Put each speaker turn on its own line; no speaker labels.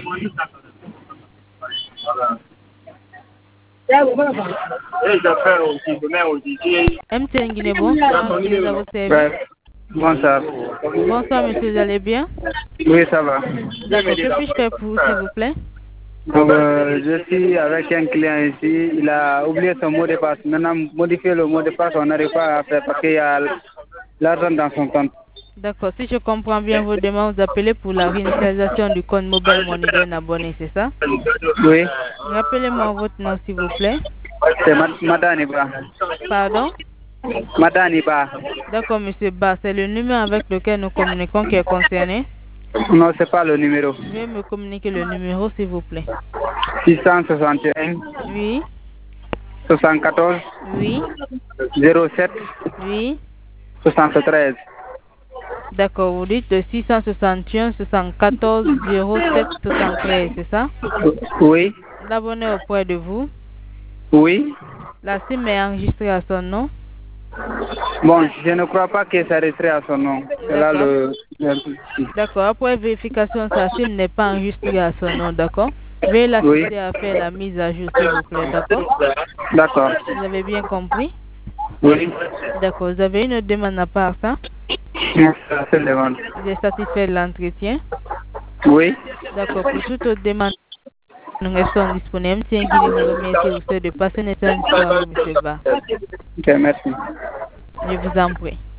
MTN Guinée, bonsoir. Qui est à votre service?
Bonsoir.
Bonsoir, monsieur, vous allez bien?
Oui, ça va.
D'accord, que puis-je faire pour vous, s'il vous plaît?
Donc, je suis avec un client ici. Il a oublié son mot de passe. Maintenant, modifier le mot de passe, on n'arrive pas à faire parce qu'il y a l'argent dans son compte.
D'accord, si je comprends bien vos demandes, vous appelez pour la réinitialisation du compte Mobile Money d'un abonné, c'est ça?
Oui.
Rappelez-moi votre nom, s'il vous plaît.
C'est Madani Ba.
Pardon?
Madani Ba.
D'accord, monsieur Ba, c'est le numéro avec lequel nous communiquons qui est concerné.
Non, c'est pas le numéro.
Veuillez me communiquer le numéro, s'il vous plaît.
661.
Oui.
74.
Oui.
07.
Oui.
73.
D'accord, vous dites 661 74 07 73, c'est ça?
Oui.
L'abonné auprès de vous.
Oui.
La SIM est enregistrée à son nom.
Bon, je ne crois pas que ça resterait à son nom. C'est là le...
D'accord, après vérification, sa SIM n'est pas enregistrée à son nom, d'accord? Veuillez l'assister à faire la mise à jour, s'il vous plaît, d'accord?
D'accord.
Vous avez bien compris?
Oui.
D'accord, vous avez une demande à part ça?
C'est une demande.
Vous êtes satisfait de l'entretien?
Oui.
D'accord, pour toute autre demande, nous restons disponibles. Tiens, Guy, vous remercie aussi de passer une excellente soirée, monsieur Ba.
Ok, merci.
Je vous en prie.